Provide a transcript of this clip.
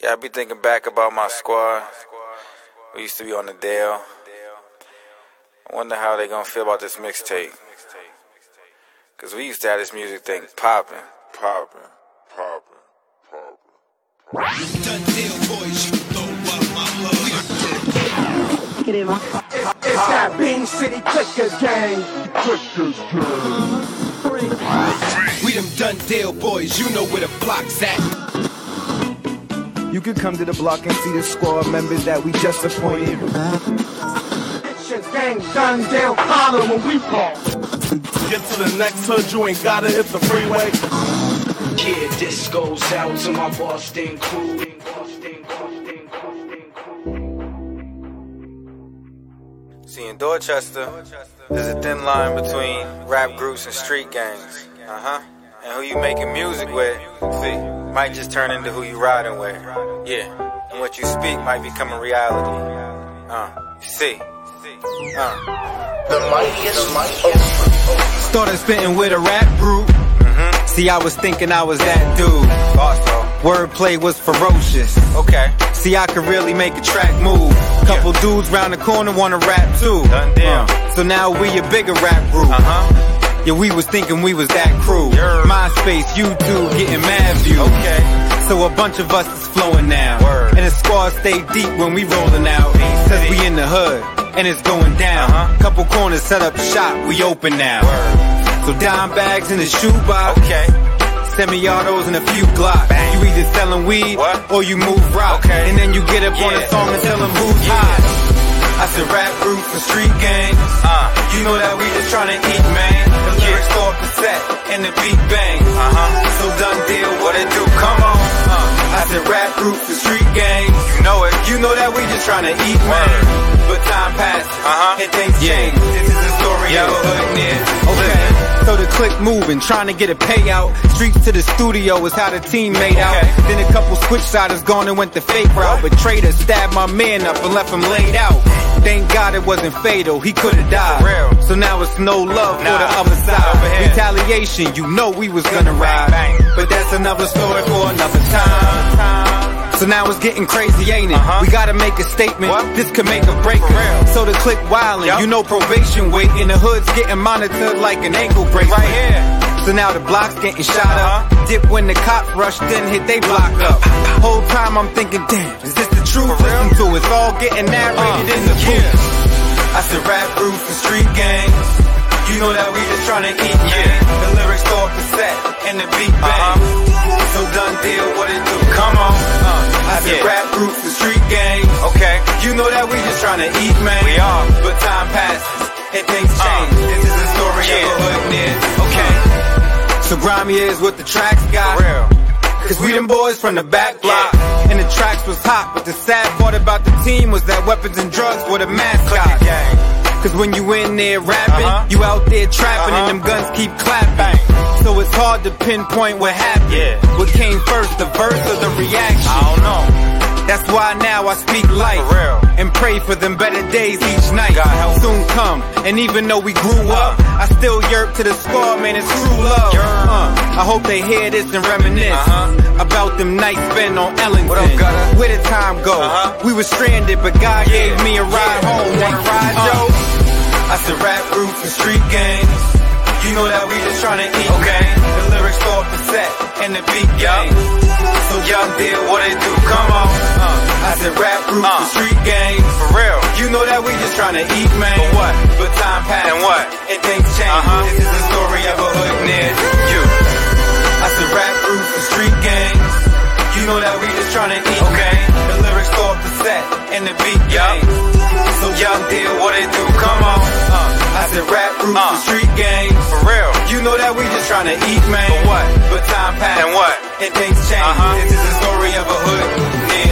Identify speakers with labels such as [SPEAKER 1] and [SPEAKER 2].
[SPEAKER 1] Yeah, I be thinking back about my squad. We used to be on the Dale. I wonder how they gonna feel about this mixtape. Cause we used to have this music thing popping.
[SPEAKER 2] It's that Bean City Clickers gang.
[SPEAKER 3] We them Dundale boys, you know where the block's at.
[SPEAKER 4] You could come to the block and see the squad members that we just appointed.
[SPEAKER 2] It's gang Dundale holler when we fall.
[SPEAKER 5] Get to the next hood, you ain't gotta hit the freeway.
[SPEAKER 6] Yeah, this goes out to my Boston crew.
[SPEAKER 1] See, in Dorchester, there's a thin line between rap groups and street gangs. And who you making music with, see, might just turn into who you riding with. Yeah, and what you speak might become a reality. See.
[SPEAKER 6] The mightiest.
[SPEAKER 3] Started spitting with a rap group. See, I was thinking I was that dude. Wordplay was ferocious.
[SPEAKER 1] Okay.
[SPEAKER 3] See, I could really make a track move. Couple dudes round the corner wanna rap too. So now we a bigger rap group. Yeah, we was thinking we was that crew. MySpace, YouTube, getting mad views.
[SPEAKER 1] Okay.
[SPEAKER 3] So a bunch of us is flowing now. And the squad stay deep when we rolling out. Cause we in the hood, and it's going down. Couple corners set up shop, we open now. So dime bags in the shoebox.
[SPEAKER 1] Okay.
[SPEAKER 3] Semi-autos and a few Glocks. You either selling weed or you move rock. And then you get up on a song and tell them who's hot. I said rap groups and street gangs. You know that we just tryna eat, man. The lyrics go up the set and the beat bang. So done deal, what it do? Come on. I said rap groups and street gangs. You know it. You know that we just tryna eat, man. But time passes and things change. This is the story of a hood near. Okay. So the click moving, trying to get a payout. Streets to the studio is how the team made out. Then a couple switch-siders gone and went the fake route. But Trader stabbed my man up and left him laid out. Thank God it wasn't fatal, he could've died. So now it's no love for the other side. Retaliation, you know we was gonna ride. But that's another story for another time. So now it's getting crazy, ain't it? We gotta make a statement, this could make a break. So the click wildin', you know probation waiting. The hood's getting monitored like an ankle bracelet. Right here. So now the block's getting shot up. Dip when the cops rush, then hit they block up. Whole time I'm thinking, damn, is this the truth? Listen to it's all getting narrated in the booth. I said rap groups and street gangs. You know that we just tryna eat, The lyrics go up the set and the beat bang. So done deal, what it do? Come on. I said rap groups and street gangs. Okay. You know that we just tryna eat, man. We are. But time passes and things change. This is the story of a hood near. Okay. So grimy is what the tracks got. For real. Cause we them boys from the back block. And the tracks was hot, but the sad part about the team was that weapons and drugs were the mascot. Cause when you in there rapping, you out there trapping and them guns keep clapping. So it's hard to pinpoint what happened. What came first, the verse or the reaction? I don't know. That's why now I speak life and pray for them better days each night. Soon come, and even though we grew up, I still yerk to the squad, man, it's true love. I hope they hear this and reminisce about them nights spent on Ellington. Where did time go? We were stranded, but God gave me a ride home. Wanna ride, Joe? I said rap groups and street gangs. You know that we just tryna eat, man. The lyrics go up the set and the beat gang. So y'all did what it do, come on. I said rap groups and street gangs. For real. You know that we just tryna eat, man. But what? But time passes and what? And things change. This is the story of a hood near you. I said rap groups and street gangs. You know that we just tryna eat, man. The lyrics go up the set and the beat gang. So y'all did what it do, come on. I said rap groups and street gangs. For real. You know that we just tryna eat, man. But what? But time passes and what? And things change. This is the story of a hood.